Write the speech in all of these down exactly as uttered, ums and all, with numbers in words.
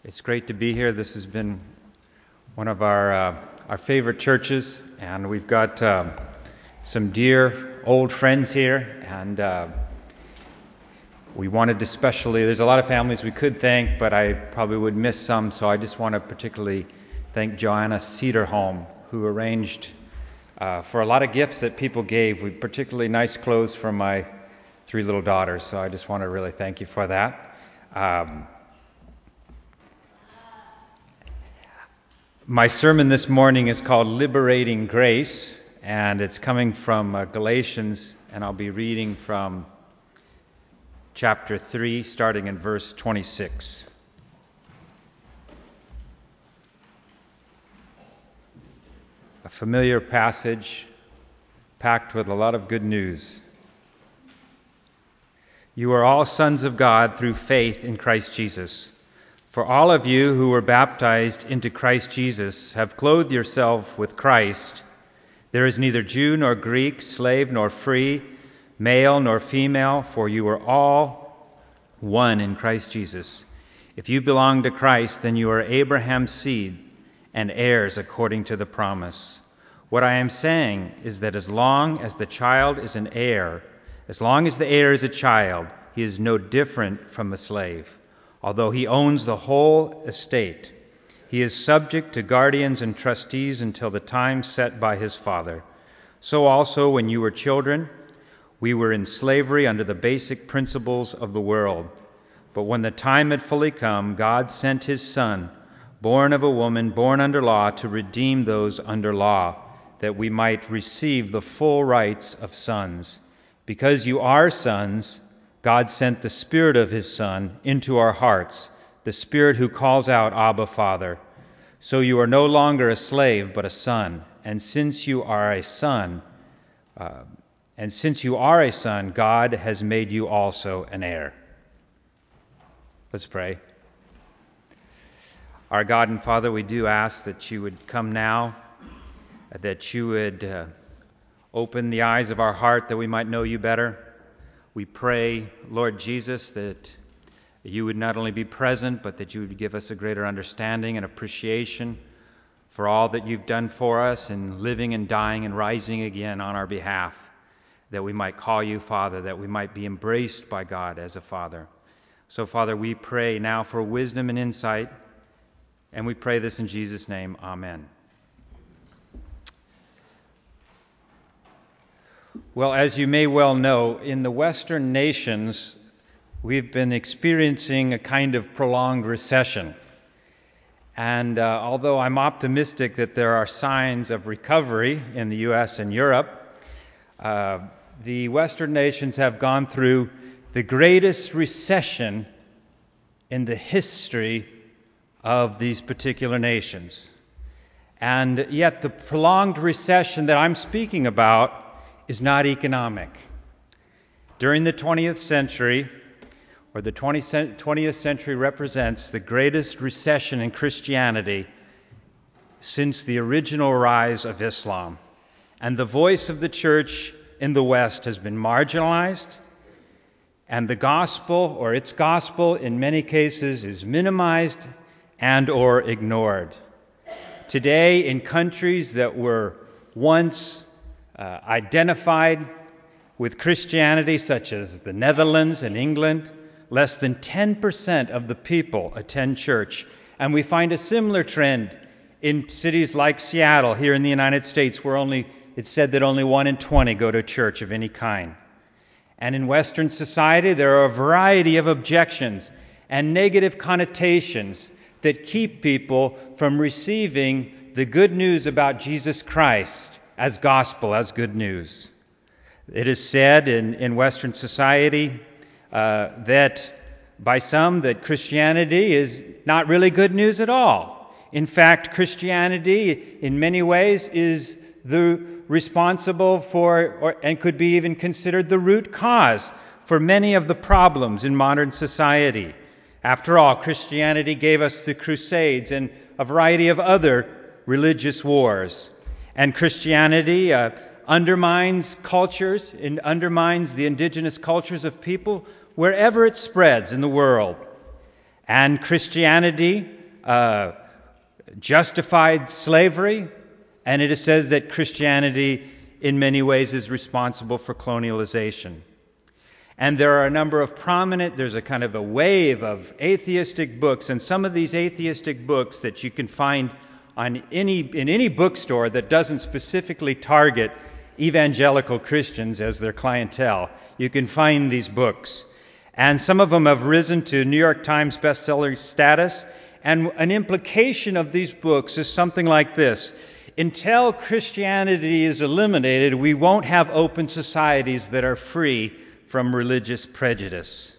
It's great to be here. This has been one of our uh, our favorite churches, and we've got uh, some dear old friends here, and uh, we wanted to especially, there's a lot of families we could thank, but I probably would miss some, so I just want to particularly thank Joanna Cedarholm, who arranged uh, for a lot of gifts that people gave, with particularly nice clothes for my three little daughters, so I just want to really thank you for that. Um, My sermon this morning is called Liberating Grace, and it's coming from uh, Galatians, and I'll be reading from chapter three, starting in verse twenty-six. A familiar passage packed with a lot of good news. You are all sons of God through faith in Christ Jesus. For all of you who were baptized into Christ Jesus have clothed yourself with Christ. There is neither Jew nor Greek, slave nor free, male nor female, for you are all one in Christ Jesus. If you belong to Christ, then you are Abraham's seed and heirs according to the promise. What I am saying is that as long as the child is an heir, as long as the heir is a child, he is no different from a slave. Although he owns the whole estate, he is subject to guardians and trustees until the time set by his father. So also, when you were children, we were in slavery under the basic principles of the world. But when the time had fully come, God sent his Son, born of a woman, born under law, to redeem those under law, that we might receive the full rights of sons. Because you are sons, God sent the Spirit of his Son into our hearts, the Spirit who calls out, Abba, Father. So you are no longer a slave, but a son. And since you are a son, uh, and since you are a son, God has made you also an heir. Let's pray. Our God and Father, we do ask that you would come now, that you would uh, open the eyes of our heart that we might know you better. We pray, Lord Jesus, that you would not only be present, but that you would give us a greater understanding and appreciation for all that you've done for us in living and dying and rising again on our behalf, that we might call you Father, that we might be embraced by God as a Father. So, Father, we pray now for wisdom and insight, and we pray this in Jesus' name. Amen. Well, as you may well know, in the Western nations, we've been experiencing a kind of prolonged recession. And uh, although I'm optimistic that there are signs of recovery in the U S and Europe, uh, the Western nations have gone through the greatest recession in the history of these particular nations. And yet the prolonged recession that I'm speaking about is not economic. During the twentieth century, or the twentieth century represents the greatest recession in Christianity since the original rise of Islam. And the voice of the church in the West has been marginalized, and the gospel, or its gospel in many cases, is minimized and or ignored. Today, in countries that were once Uh, identified with Christianity, such as the Netherlands and England, less than ten percent of the people attend church. And we find a similar trend in cities like Seattle here in the United States, where only it's said that only one in twenty go to church of any kind. And in Western society, there are a variety of objections and negative connotations that keep people from receiving the good news about Jesus Christ as gospel, as good news. It is said in, in Western society uh, that by some that Christianity is not really good news at all. In fact, Christianity in many ways is the responsible for, or, and could be even considered the root cause for many of the problems in modern society. After all, Christianity gave us the Crusades and a variety of other religious wars. And Christianity uh, undermines cultures and undermines the indigenous cultures of people wherever it spreads in the world. And Christianity uh, justified slavery, and it says that Christianity in many ways is responsible for colonialization. And there are a number of prominent, there's a kind of a wave of atheistic books, and some of these atheistic books that you can find on any, in any bookstore that doesn't specifically target evangelical Christians as their clientele, you can find these books. And some of them have risen to New York Times bestseller status, and an implication of these books is something like this: until Christianity is eliminated, we won't have open societies that are free from religious prejudice.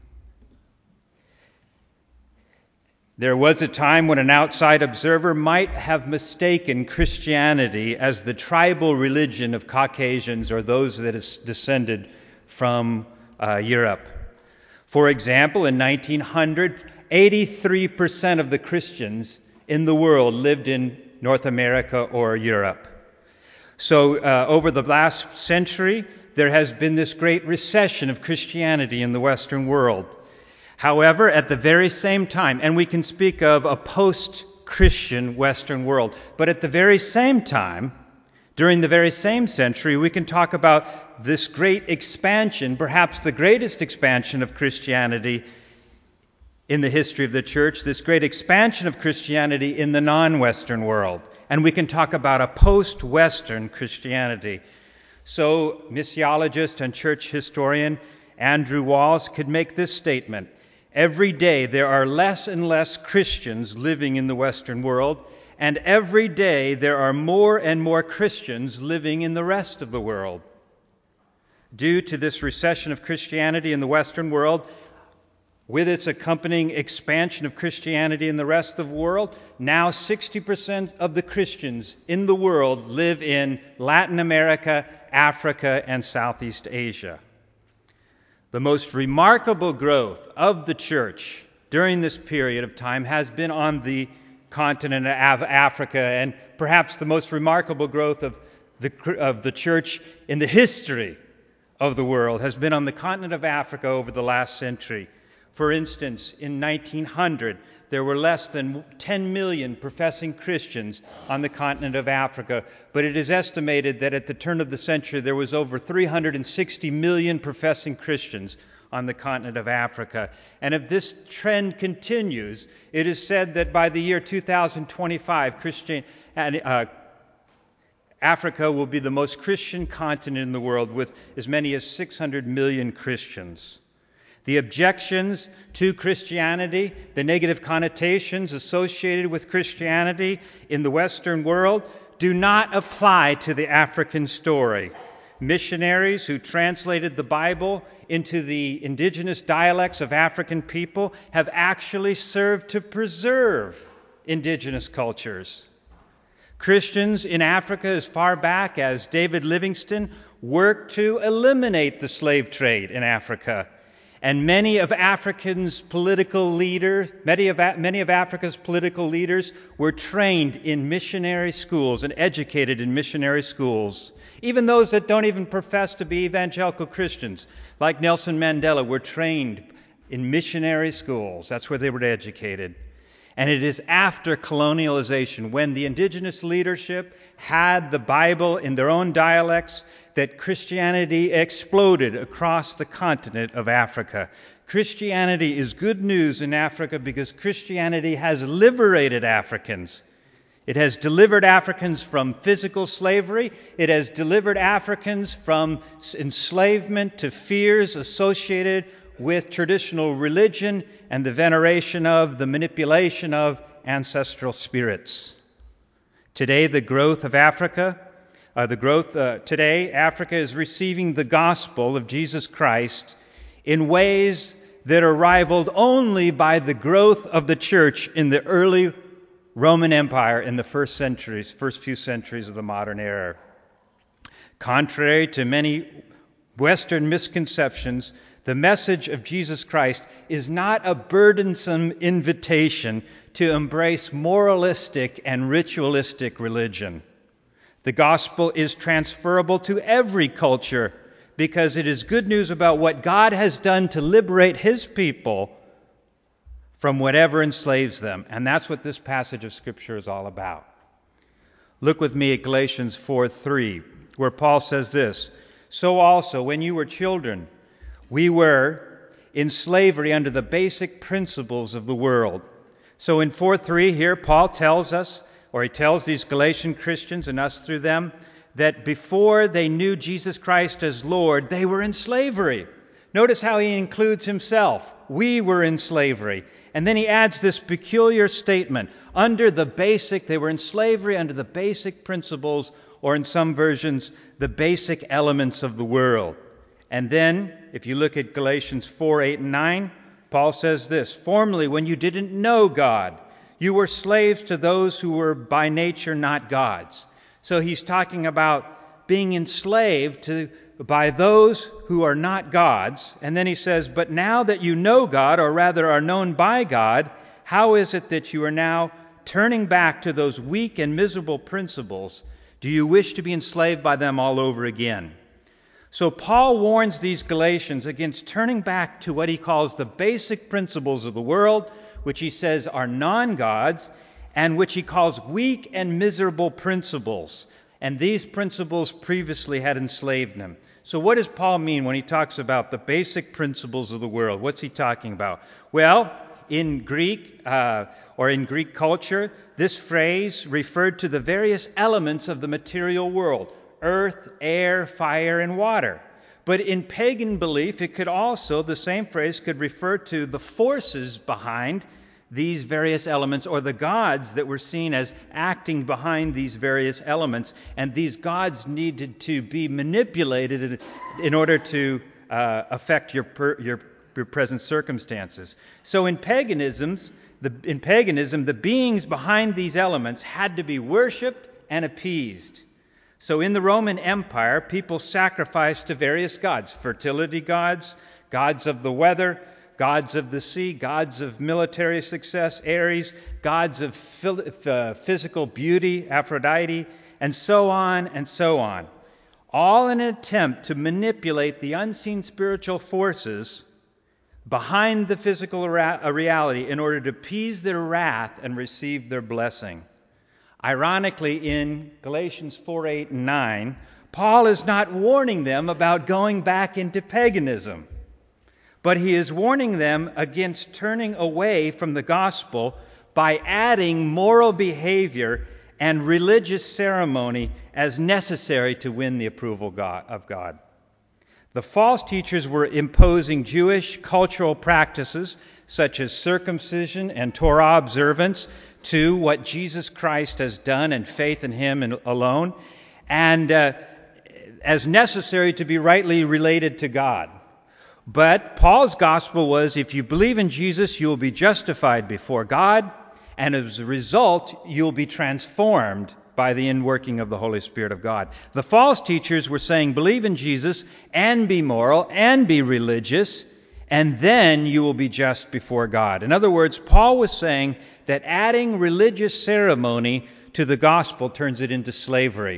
There was a time when an outside observer might have mistaken Christianity as the tribal religion of Caucasians or those that is descended from uh, Europe. For example, in nineteen hundred, eighty-three percent of the Christians in the world lived in North America or Europe. So uh, over the last century, there has been this great recession of Christianity in the Western world. However, at the very same time, and we can speak of a post-Christian Western world, but at the very same time, during the very same century, we can talk about this great expansion, perhaps the greatest expansion of Christianity in the history of the church, this great expansion of Christianity in the non-Western world. And we can talk about a post-Western Christianity. So, missiologist and church historian Andrew Walls could make this statement: every day there are less and less Christians living in the Western world, and every day there are more and more Christians living in the rest of the world. Due to this recession of Christianity in the Western world, with its accompanying expansion of Christianity in the rest of the world, now sixty percent of the Christians in the world live in Latin America, Africa, and Southeast Asia. The most remarkable growth of the church during this period of time has been on the continent of Africa, and perhaps the most remarkable growth of the, of the church in the history of the world has been on the continent of Africa over the last century. For instance, in nineteen hundred, there were less than ten million professing Christians on the continent of Africa, but it is estimated that at the turn of the century there was over three hundred sixty million professing Christians on the continent of Africa. And if this trend continues, it is said that by the year two thousand twenty-five, Christian, uh, Africa will be the most Christian continent in the world, with as many as six hundred million Christians. The objections to Christianity, the negative connotations associated with Christianity in the Western world, do not apply to the African story. Missionaries who translated the Bible into the indigenous dialects of African people have actually served to preserve indigenous cultures. Christians in Africa as far back as David Livingstone worked to eliminate the slave trade in Africa. And many of Africa's political leaders, many of, many of Africa's political leaders were trained in missionary schools and educated in missionary schools. Even those that don't even profess to be evangelical Christians, like Nelson Mandela, were trained in missionary schools. That's where they were educated. And it is after colonialization, when the indigenous leadership had the Bible in their own dialects, that Christianity exploded across the continent of Africa. Christianity is good news in Africa because Christianity has liberated Africans. It has delivered Africans from physical slavery. It has delivered Africans from enslavement to fears associated with traditional religion and the veneration of, the manipulation of ancestral spirits. Today, the growth of Africa, uh, the growth uh, today, Africa is receiving the gospel of Jesus Christ in ways that are rivaled only by the growth of the church in the early Roman Empire in the first centuries, first few centuries of the modern era. Contrary to many Western misconceptions, the message of Jesus Christ is not a burdensome invitation to embrace moralistic and ritualistic religion. The gospel is transferable to every culture because it is good news about what God has done to liberate His people from whatever enslaves them. And that's what this passage of Scripture is all about. Look with me at Galatians four three, where Paul says this, "So also, when you were children, we were in slavery under the basic principles of the world." So in four three here, Paul tells us, or he tells these Galatian Christians and us through them, that before they knew Jesus Christ as Lord, they were in slavery. Notice how he includes himself. We were in slavery. And then he adds this peculiar statement. Under the basic, they were in slavery under the basic principles, or in some versions, the basic elements of the world. And then, if you look at Galatians four, eight, and nine, Paul says this, "Formerly, when you didn't know God, you were slaves to those who were by nature not gods." So he's talking about being enslaved to by those who are not gods. And then he says, "But now that you know God, or rather are known by God, how is it that you are now turning back to those weak and miserable principles? Do you wish to be enslaved by them all over again?" So Paul warns these Galatians against turning back to what he calls the basic principles of the world, which he says are non-gods, and which he calls weak and miserable principles. And these principles previously had enslaved them. So what does Paul mean when he talks about the basic principles of the world? What's he talking about? Well, in Greek, uh, or in Greek culture, this phrase referred to the various elements of the material world: earth, air, fire, and water. But in pagan belief, it could also, the same phrase could refer to the forces behind these various elements, or the gods that were seen as acting behind these various elements. And these gods needed to be manipulated in, in order to uh, affect your, per, your, your present circumstances. So in paganisms, the, in paganism, the beings behind these elements had to be worshipped and appeased. So in the Roman Empire, people sacrificed to various gods: fertility gods, gods of the weather, gods of the sea, gods of military success, Ares, gods of physical beauty, Aphrodite, and so on and so on. All in an attempt to manipulate the unseen spiritual forces behind the physical reality in order to appease their wrath and receive their blessing. Ironically, in Galatians four, eight, and nine, Paul is not warning them about going back into paganism, but he is warning them against turning away from the gospel by adding moral behavior and religious ceremony as necessary to win the approval of God. The false teachers were imposing Jewish cultural practices such as circumcision and Torah observance to what Jesus Christ has done and faith in Him alone, and uh, as necessary to be rightly related to God. But Paul's gospel was, if you believe in Jesus, you'll be justified before God, and as a result, you'll be transformed by the inworking of the Holy Spirit of God. The false teachers were saying, believe in Jesus and be moral and be religious, and then you will be just before God. In other words, Paul was saying that adding religious ceremony to the gospel turns it into slavery.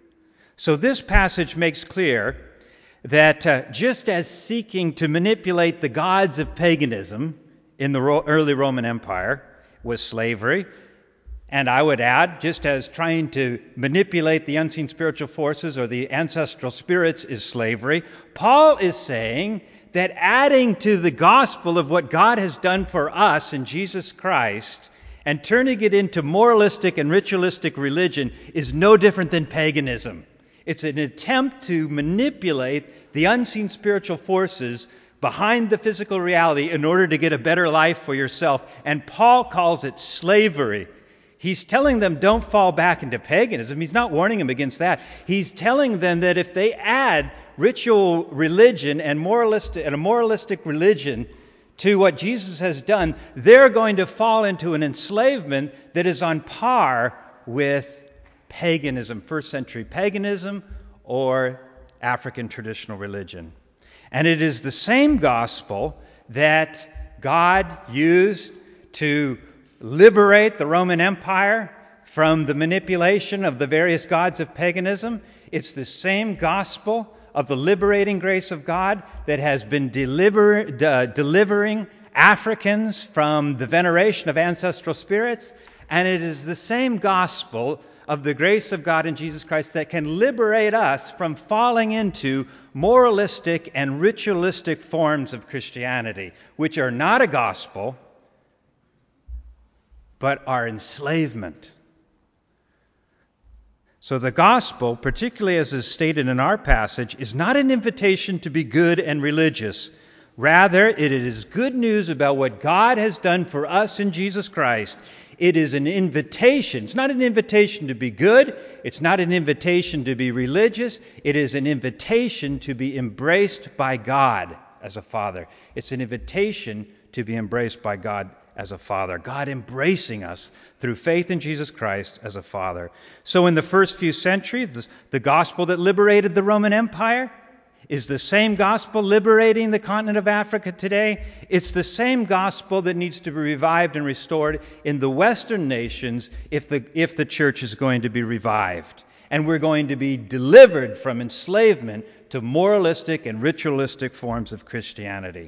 So this passage makes clear that uh, just as seeking to manipulate the gods of paganism in the ro- early Roman Empire was slavery, and I would add, just as trying to manipulate the unseen spiritual forces or the ancestral spirits is slavery, Paul is saying that adding to the gospel of what God has done for us in Jesus Christ and turning it into moralistic and ritualistic religion is no different than paganism. It's an attempt to manipulate the unseen spiritual forces behind the physical reality in order to get a better life for yourself. And Paul calls it slavery. He's telling them don't fall back into paganism. He's not warning them against that. He's telling them that if they add ritual religion and moralistic and a moralistic religion to what Jesus has done, they're going to fall into an enslavement that is on par with paganism, first century paganism or African traditional religion. And it is the same gospel that God used to liberate the Roman Empire from the manipulation of the various gods of paganism. It's the same gospel of the liberating grace of God that has been deliver, uh, delivering Africans from the veneration of ancestral spirits, and it is the same gospel of the grace of God in Jesus Christ that can liberate us from falling into moralistic and ritualistic forms of Christianity, which are not a gospel, but are enslavement. So the gospel, particularly as is stated in our passage, is not an invitation to be good and religious. Rather, it is good news about what God has done for us in Jesus Christ. It is an invitation. It's not an invitation to be good. It's not an invitation to be religious. It is an invitation to be embraced by God as a Father. It's an invitation to be embraced by God as a Father. God embracing us through faith in Jesus Christ as a Father. So in the first few centuries, the, the gospel that liberated the Roman Empire is the same gospel liberating the continent of Africa today. It's the same gospel that needs to be revived and restored in the Western nations if the, if the church is going to be revived. And we're going to be delivered from enslavement to moralistic and ritualistic forms of Christianity.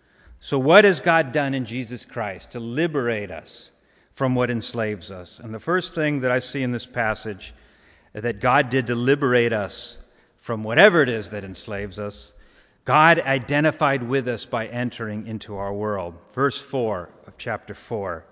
So what has God done in Jesus Christ to liberate us from what enslaves us? And the first thing that I see in this passage that God did to liberate us from whatever it is that enslaves us, God identified with us by entering into our world. Verse four of chapter four.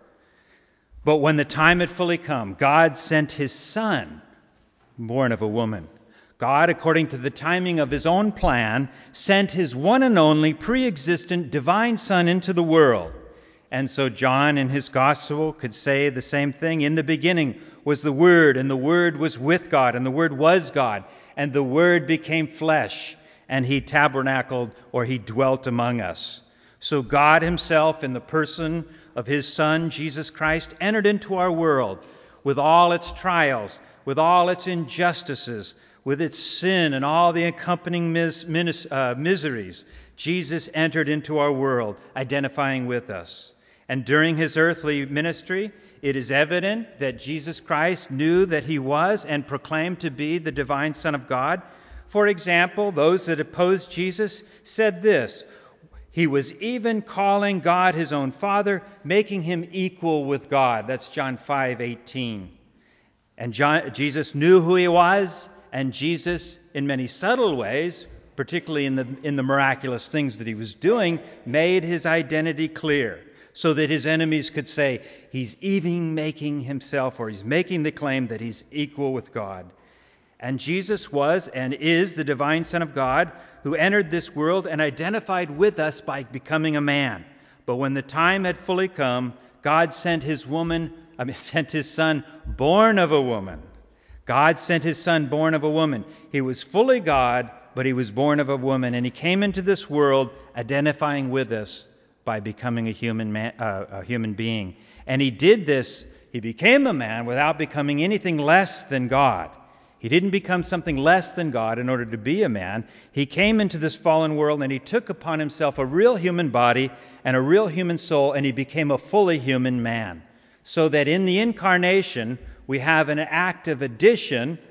But when the time had fully come, God sent his Son, born of a woman. God, according to the timing of his own plan, sent his one and only pre-existent divine Son into the world. And so John in his gospel could say the same thing. In the beginning was the Word, and the Word was with God, and the Word was God. And the Word became flesh, and he tabernacled, or he dwelt among us. So God himself, in the person of his Son, Jesus Christ, entered into our world with all its trials, with all its injustices, with its sin and all the accompanying mis- mis- uh, miseries. Jesus entered into our world, identifying with us. And during his earthly ministry, it is evident that Jesus Christ knew that he was and proclaimed to be the divine Son of God. For example, those that opposed Jesus said this: he was even calling God his own Father, making him equal with God. That's John five eighteen. And John, Jesus knew who he was, and Jesus, in many subtle ways, particularly in the, in the miraculous things that he was doing, made his identity clear, so that his enemies could say he's even making himself, or he's making the claim that he's equal with God. And Jesus was and is the divine Son of God who entered this world and identified with us by becoming a man. But when the time had fully come, God sent his woman, I mean, sent his Son born of a woman. God sent his Son born of a woman. He was fully God, but he was born of a woman, and he came into this world identifying with us by becoming a human man, uh, a human being. And he did this, he became a man without becoming anything less than God. He didn't become something less than God in order to be a man. He came into this fallen world and he took upon himself a real human body and a real human soul, and he became a fully human man. So that in the incarnation, we have an act of addition,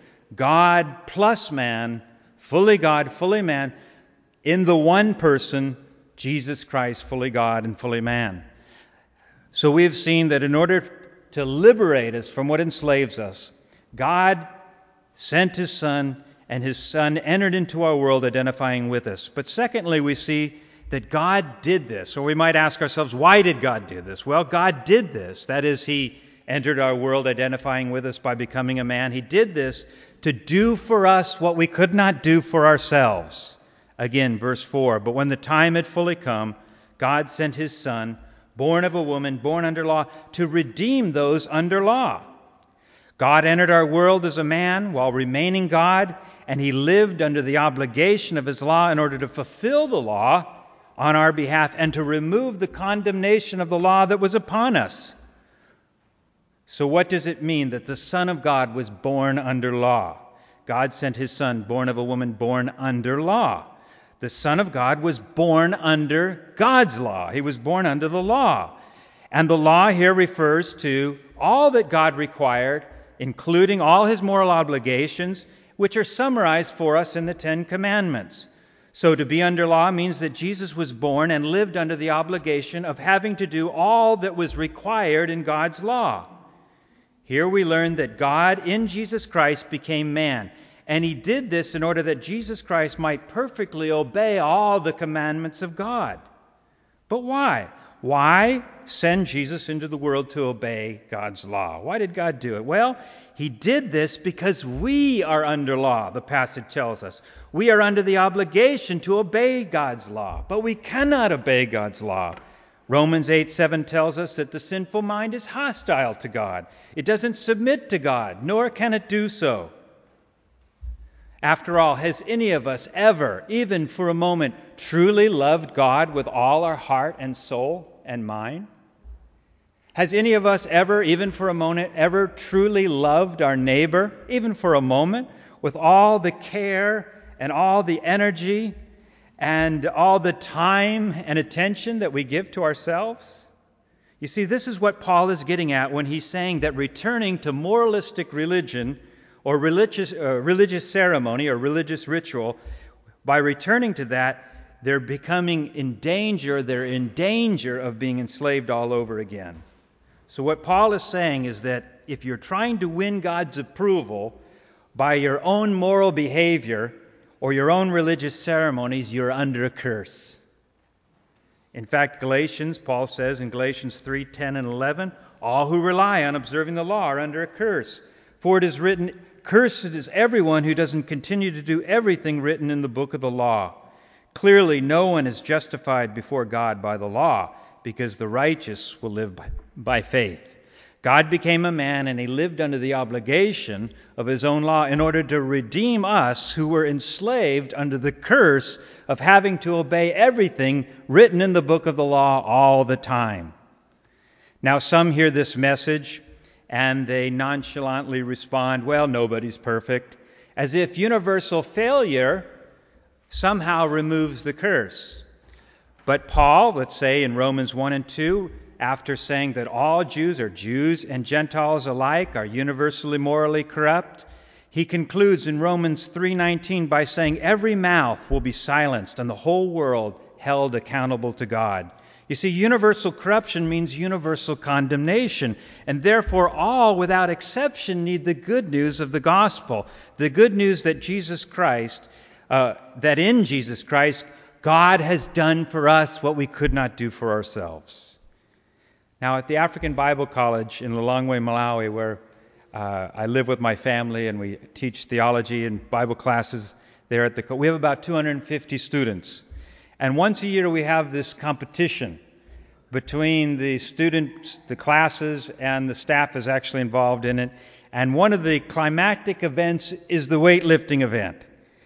God plus man, fully God, fully man, in the one person, Jesus Christ, fully God and fully man. So we have seen that in order to liberate us from what enslaves us, God sent his Son, and his Son entered into our world identifying with us. But secondly, we see that God did this. Or we might ask ourselves, why did God do this? Well, God did this. That is, he entered our world identifying with us by becoming a man. He did this to do for us what we could not do for ourselves. Again, verse four, but when the time had fully come, God sent his Son, born of a woman, born under law, to redeem those under law. God entered our world as a man while remaining God, and he lived under the obligation of his law in order to fulfill the law on our behalf and to remove the condemnation of the law that was upon us. So what does it mean that the Son of God was born under law? God sent his Son, born of a woman, born under law. The Son of God was born under God's law. He was born under the law. And the law here refers to all that God required, including all his moral obligations, which are summarized for us in the Ten Commandments. So to be under law means that Jesus was born and lived under the obligation of having to do all that was required in God's law. Here we learn that God in Jesus Christ became man, and he did this in order that Jesus Christ might perfectly obey all the commandments of God. But why? Why send Jesus into the world to obey God's law? Why did God do it? Well, he did this because we are under law, the passage tells us. We are under the obligation to obey God's law, but we cannot obey God's law. Romans eight seven tells us that the sinful mind is hostile to God. It doesn't submit to God, nor can it do so. After all, has any of us ever, even for a moment, truly loved God with all our heart and soul and mind? Has any of us ever, even for a moment, ever truly loved our neighbor, even for a moment, with all the care and all the energy and all the time and attention that we give to ourselves? You see, this is what Paul is getting at when he's saying that returning to moralistic religion or religious, uh, religious ceremony or religious ritual, by returning to that, they're becoming in danger, they're in danger of being enslaved all over again. So what Paul is saying is that if you're trying to win God's approval by your own moral behavior or your own religious ceremonies, you're under a curse. In fact, Galatians, Paul says in Galatians three ten and eleven, all who rely on observing the law are under a curse. For it is written, cursed is everyone who doesn't continue to do everything written in the book of the law. Clearly, no one is justified before God by the law, because the righteous will live by, by faith. God became a man, and he lived under the obligation of his own law in order to redeem us who were enslaved under the curse of having to obey everything written in the book of the law all the time. Now, some hear this message and they nonchalantly respond, well, nobody's perfect, as if universal failure somehow removes the curse. But Paul, let's say in Romans one and two, after saying that all Jews are Jews and Gentiles alike are universally morally corrupt, he concludes in Romans three nineteen by saying every mouth will be silenced and the whole world held accountable to God. You see, universal corruption means universal condemnation, and therefore all, without exception, need the good news of the gospel, the good news that Jesus Christ, uh, that in Jesus Christ, God has done for us what we could not do for ourselves. Now, at the African Bible College in Lilongwe, Malawi, where uh, I live with my family and we teach theology and Bible classes there at the co- we have about two hundred fifty students. And once a year we have this competition between the students, the classes, and the staff is actually involved in it. And one of the climactic events is the weightlifting event.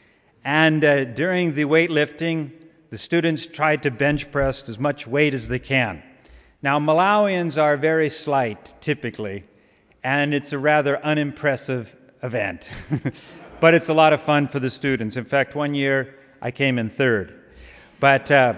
And uh, during the weightlifting, the students try to bench press as much weight as they can. Now, Malawians are very slight, typically, and it's a rather unimpressive event. But it's a lot of fun for the students. In fact, one year I came in third. But uh,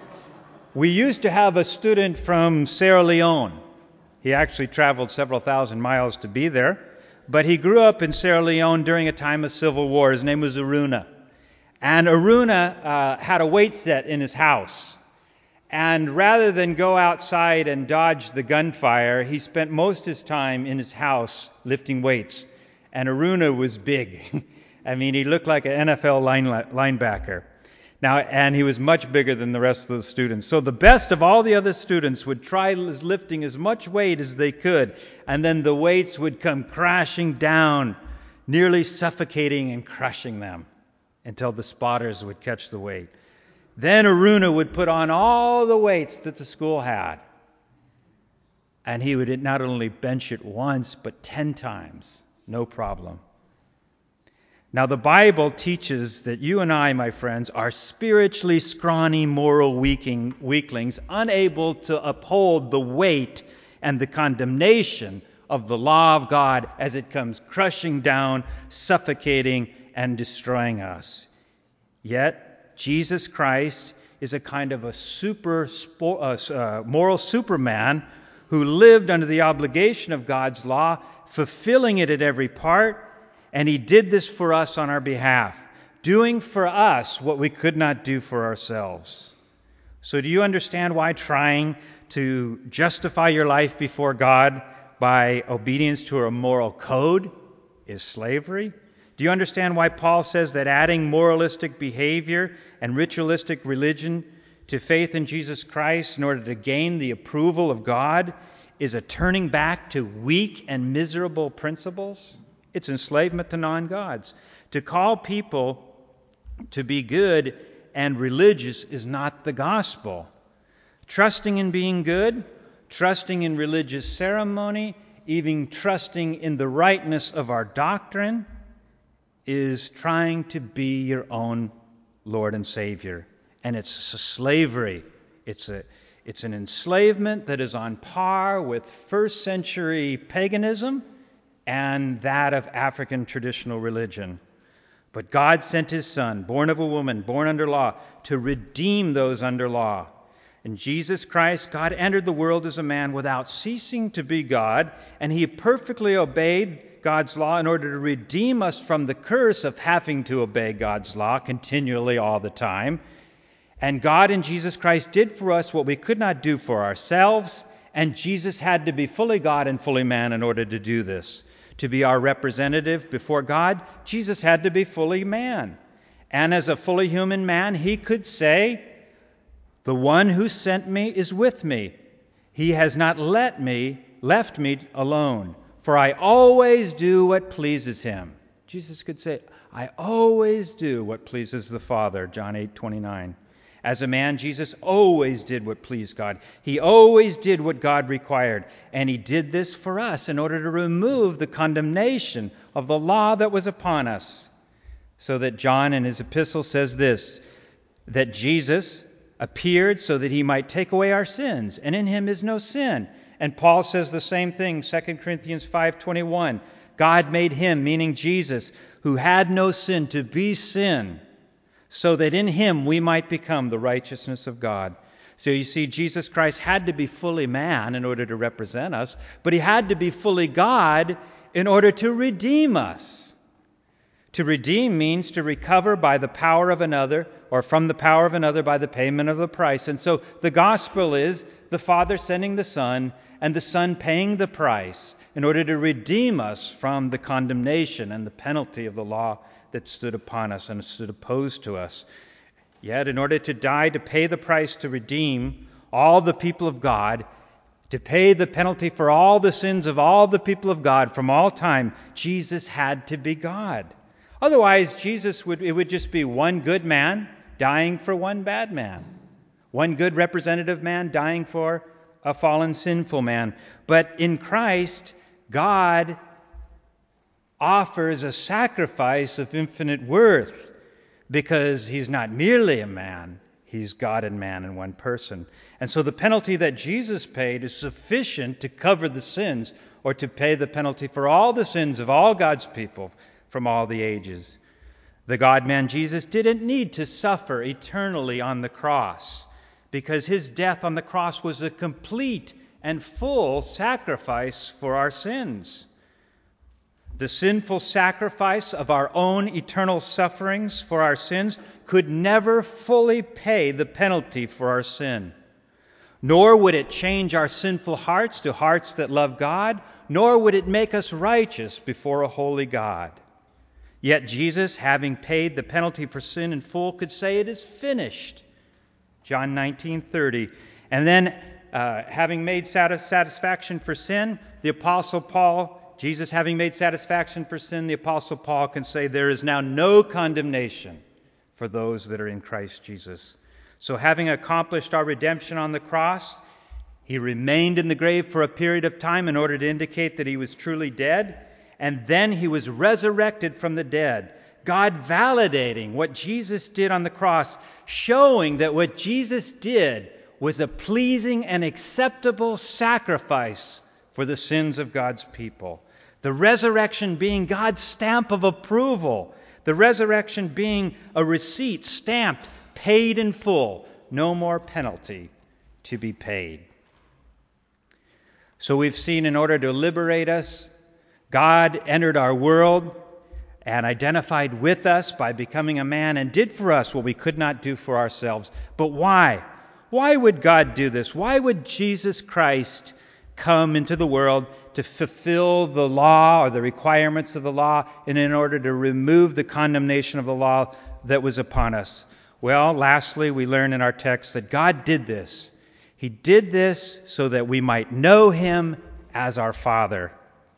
we used to have a student from Sierra Leone. He actually traveled several thousand miles to be there. But he grew up in Sierra Leone during a time of civil war. His name was Aruna. And Aruna uh, had a weight set in his house. And rather than go outside and dodge the gunfire, he spent most of his time in his house lifting weights. And Aruna was big. I mean, he looked like an N F L line, linebacker. Now, and he was much bigger than the rest of the students. So the best of all the other students would try lifting as much weight as they could, and then the weights would come crashing down, nearly suffocating and crushing them until the spotters would catch the weight. Then Aruna would put on all the weights that the school had, and he would not only bench it once, but ten times, no problem. Now, the Bible teaches that you and I, my friends, are spiritually scrawny, moral weaking, weaklings, unable to uphold the weight and the condemnation of the law of God as it comes crushing down, suffocating, and destroying us. Yet, Jesus Christ is a kind of a super uh, moral superman who lived under the obligation of God's law, fulfilling it at every part. And he did this for us on our behalf. doing for us what we could not do for ourselves. So do you understand why trying to justify your life before God by obedience to a moral code is slavery? Do you understand why Paul says that adding moralistic behavior and ritualistic religion to faith in Jesus Christ in order to gain the approval of God is a turning back to weak and miserable principles? It's enslavement to non-gods. To call people to be good and religious is not the gospel. Trusting in being good, trusting in religious ceremony, even trusting in the rightness of our doctrine is trying to be your own Lord and Savior. And it's a slavery. It's a it's an enslavement that is on par with first century paganism and that of African traditional religion. But God sent his Son, born of a woman, born under law, to redeem those under law. In Jesus Christ, God entered the world as a man without ceasing to be God, and he perfectly obeyed God's law in order to redeem us from the curse of having to obey God's law continually all the time. And God in Jesus Christ did for us what we could not do for ourselves, and Jesus had to be fully God and fully man in order to do this. To be our representative before God, Jesus had to be fully man. And as a fully human man, he could say, "The one who sent me is with me. He has not let me, left me alone, for I always do what pleases him." Jesus could say, "I always do what pleases the Father," John eight twenty-nine. As a man, Jesus always did what pleased God. He always did what God required. And he did this for us in order to remove the condemnation of the law that was upon us. So that John in his epistle says this, that Jesus appeared so that he might take away our sins, and in him is no sin. And Paul says the same thing, Second Corinthians five twenty-one. God made him, meaning Jesus, who had no sin, to be sin, so that in him we might become the righteousness of God. So you see, Jesus Christ had to be fully man in order to represent us, but he had to be fully God in order to redeem us. To redeem means to recover by the power of another, or from the power of another by the payment of the price. And so the gospel is the Father sending the Son, and the Son paying the price in order to redeem us from the condemnation and the penalty of the law that stood upon us and stood opposed to us. Yet, in order to die, to pay the price to redeem all the people of God, to pay the penalty for all the sins of all the people of God from all time, Jesus had to be God. Otherwise, Jesus would, it would just be one good man dying for one bad man. One good representative man dying for a fallen, sinful man. But in Christ, God offers a sacrifice of infinite worth because he's not merely a man, he's God and man in one person. And so the penalty that Jesus paid is sufficient to cover the sins, or to pay the penalty for all the sins of all God's people from all the ages. The God-man Jesus didn't need to suffer eternally on the cross, because his death on the cross was a complete and full sacrifice for our sins. The sinful sacrifice of our own eternal sufferings for our sins could never fully pay the penalty for our sin. Nor would it change our sinful hearts to hearts that love God, nor would it make us righteous before a holy God. Yet Jesus, having paid the penalty for sin in full, could say, "It is finished." John nineteen thirty. And then, uh, having made satis- satisfaction for sin, the Apostle Paul, Jesus having made satisfaction for sin, the Apostle Paul can say, "There is now no condemnation for those that are in Christ Jesus." So having accomplished our redemption on the cross, he remained in the grave for a period of time in order to indicate that he was truly dead, and then he was resurrected from the dead. God validating what Jesus did on the cross, showing that what Jesus did was a pleasing and acceptable sacrifice for the sins of God's people. The resurrection being God's stamp of approval. The resurrection being a receipt stamped, paid in full. No more penalty to be paid. So we've seen, in order to liberate us, God entered our world and identified with us by becoming a man and did for us what we could not do for ourselves. But why? Why would God do this? Why would Jesus Christ come into the world to fulfill the law or the requirements of the law and in order to remove the condemnation of the law that was upon us? Well, lastly, we learn in our text that God did this. He did this so that we might know Him as our Father.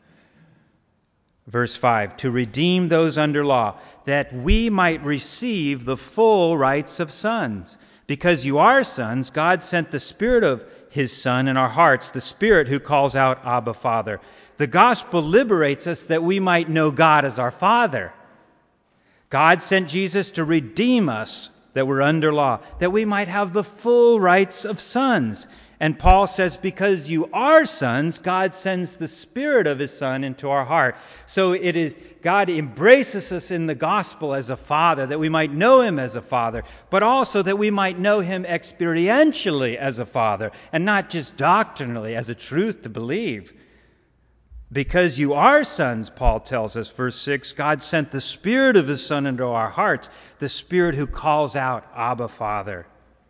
Verse five, to redeem those under law, that we might receive the full rights of sons. Because you are sons, God sent the Spirit of His Son in our hearts, the Spirit who calls out, Abba, Father. The gospel liberates us that we might know God as our Father. God sent Jesus to redeem us that were under law, that we might have the full rights of sons. And Paul says, because you are sons, God sends the Spirit of His Son into our heart. So it is God embraces us in the gospel as a Father, that we might know Him as a Father, but also that we might know Him experientially as a Father, and not just doctrinally as a truth to believe. Because you are sons, Paul tells us, verse six, God sent the Spirit of His Son into our hearts, the Spirit who calls out, Abba, Father.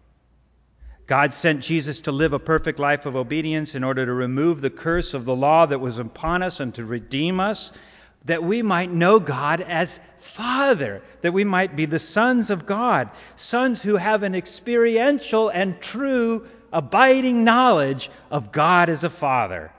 God sent Jesus to live a perfect life of obedience in order to remove the curse of the law that was upon us and to redeem us, that we might know God as Father, that we might be the sons of God, sons who have an experiential and true, abiding knowledge of God as a Father.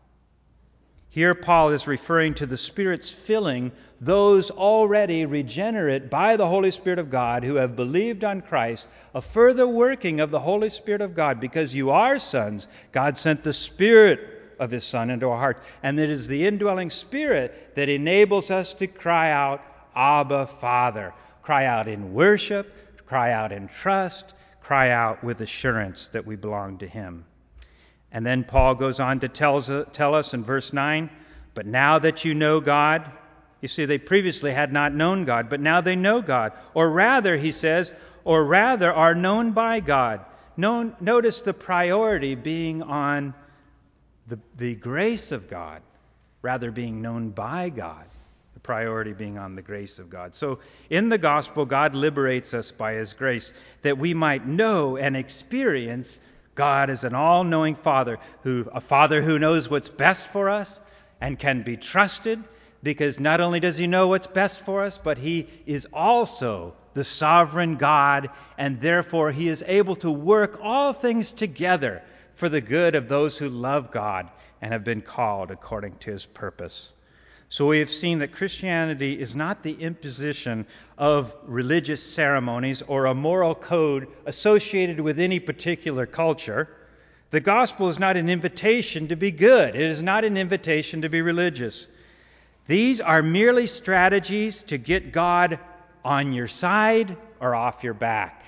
Here Paul is referring to the Spirit's filling those already regenerate by the Holy Spirit of God who have believed on Christ, a further working of the Holy Spirit of God. Because you are sons, God sent the Spirit of His Son into our hearts. And it is the indwelling Spirit that enables us to cry out, Abba, Father. Cry out in worship, cry out in trust, cry out with assurance that we belong to Him. And then Paul goes on to tell, tell us in verse nine, but now that you know God, you see, they previously had not known God, but now they know God. Or rather, he says, or rather are known by God. Known, notice the priority being on the, the grace of God, rather being known by God. The priority being on the grace of God. So in the gospel, God liberates us by His grace that we might know and experience God is an all-knowing Father, who a Father who knows what's best for us and can be trusted, because not only does He know what's best for us, but He is also the sovereign God, and therefore He is able to work all things together for the good of those who love God and have been called according to His purpose. So we have seen that Christianity is not the imposition of religious ceremonies or a moral code associated with any particular culture. The gospel is not an invitation to be good. It is not an invitation to be religious. These are merely strategies to get God on your side or off your back.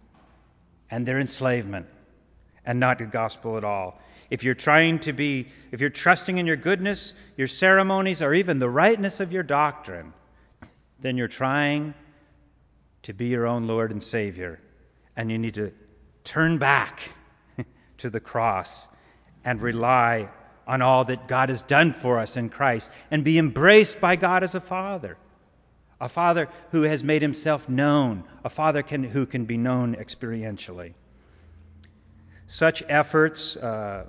And they're enslavement and not the gospel at all. If you're trying to be, if you're trusting in your goodness, your ceremonies, or even the rightness of your doctrine, then you're trying to be your own Lord and Savior. And you need to turn back to the cross and rely on all that God has done for us in Christ and be embraced by God as a Father. A Father who has made Himself known. A Father can, who can be known experientially. Such efforts uh,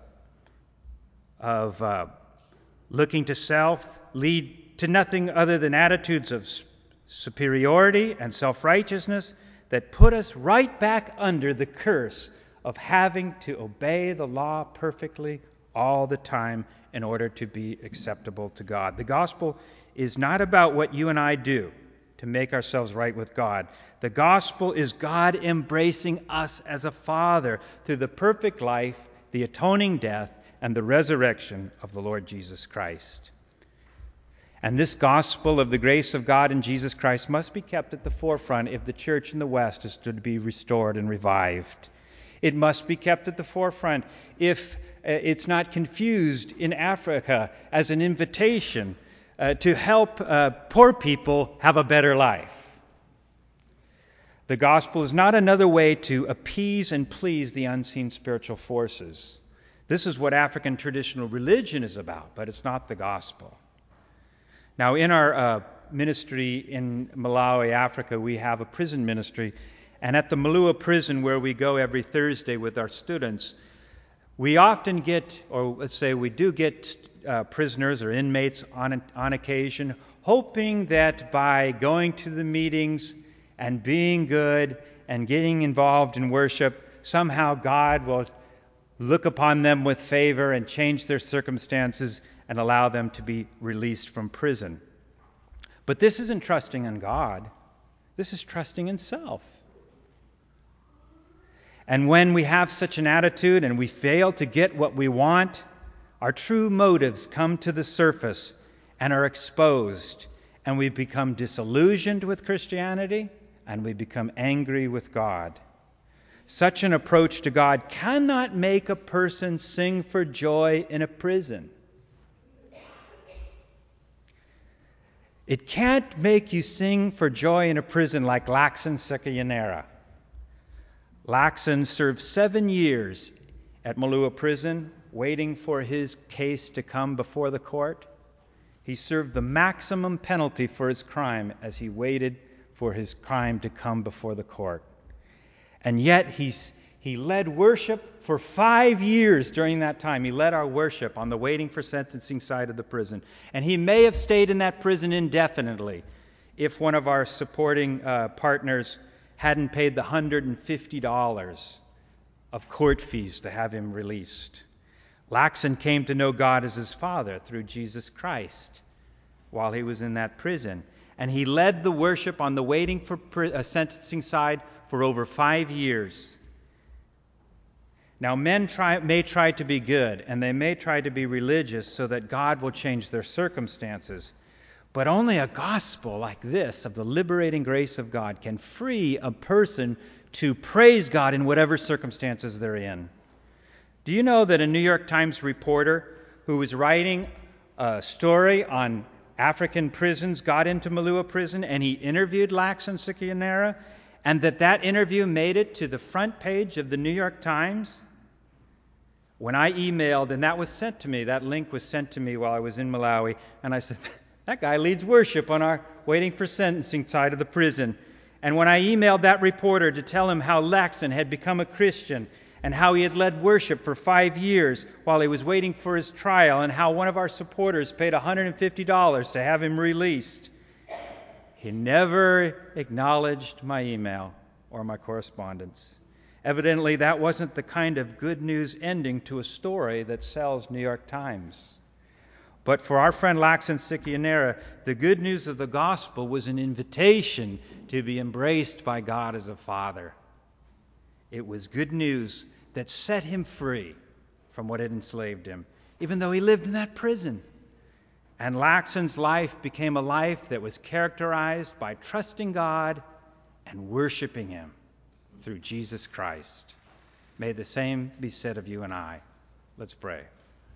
of uh, looking to self lead to nothing other than attitudes of superiority and self-righteousness that put us right back under the curse of having to obey the law perfectly all the time in order to be acceptable to God. The gospel is not about what you and I do to make ourselves right with God. The gospel is God embracing us as a Father through the perfect life, the atoning death, and the resurrection of the Lord Jesus Christ. And this gospel of the grace of God in Jesus Christ must be kept at the forefront if the church in the West is to be restored and revived. It must be kept at the forefront if it's not confused in Africa as an invitation uh, to help uh, poor people have a better life. The gospel is not another way to appease and please the unseen spiritual forces. This is what African traditional religion is about, but it's not the gospel. Now, in our uh, ministry in Malawi, Africa. We have a prison ministry. And at the Malua prison, where we go every Thursday with our students, we often get, or let's say we do get uh, prisoners or inmates on, on occasion, hoping that by going to the meetings and being good and getting involved in worship, somehow God will look upon them with favor and change their circumstances and allow them to be released from prison. But this isn't trusting in God. This is trusting in self. And when we have such an attitude and we fail to get what we want, our true motives come to the surface and are exposed, and we become disillusioned with Christianity, and we become angry with God. Such an approach to God cannot make a person sing for joy in a prison. It can't make you sing for joy in a prison like Lakson Sekayanera. Lakson served seven years at Malua prison, waiting for his case to come before the court. He served the maximum penalty for his crime as he waited for his crime to come before the court. And yet he's, he led worship for five years during that time. He led our worship on the waiting for sentencing side of the prison. And he may have stayed in that prison indefinitely if one of our supporting uh, partners hadn't paid the one hundred fifty dollars of court fees to have him released. Lakson came to know God as his Father through Jesus Christ while he was in that prison. And he led the worship on the waiting for pr- uh, sentencing side for over five years. Now, men try, may try to be good, and they may try to be religious so that God will change their circumstances. But only a gospel like this of the liberating grace of God can free a person to praise God in whatever circumstances they're in. Do you know that a New York Times reporter who was writing a story on African prisons got into Malua prison and he interviewed Lakson Sekayanera, and that that interview made it to the front page of the New York Times? When I emailed, and that was sent to me, that link was sent to me while I was in Malawi, and I said, that guy leads worship on our waiting for sentencing side of the prison. And when I emailed that reporter to tell him how Lakson had become a Christian and how he had led worship for five years while he was waiting for his trial, and how one of our supporters paid one hundred fifty dollars to have him released, he never acknowledged my email or my correspondence. Evidently, that wasn't the kind of good news ending to a story that sells New York Times. But for our friend Lakson Sekayanera, the good news of the gospel was an invitation to be embraced by God as a Father. It was good news that set him free from what had enslaved him, even though he lived in that prison. And Lakson's life became a life that was characterized by trusting God and worshiping him through Jesus Christ. May the same be said of you and I. Let's pray.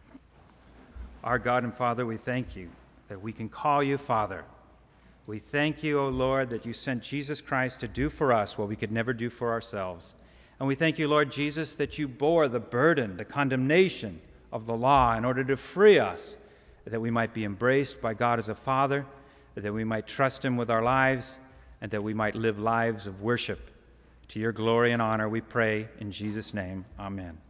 Our God and Father, we thank you that we can call you Father. We thank you, O Lord, that you sent Jesus Christ to do for us what we could never do for ourselves. And we thank you, Lord Jesus, that you bore the burden, the condemnation of the law in order to free us, that we might be embraced by God as a Father, that we might trust him with our lives, and that we might live lives of worship. To your glory and honor we pray in Jesus' name. Amen.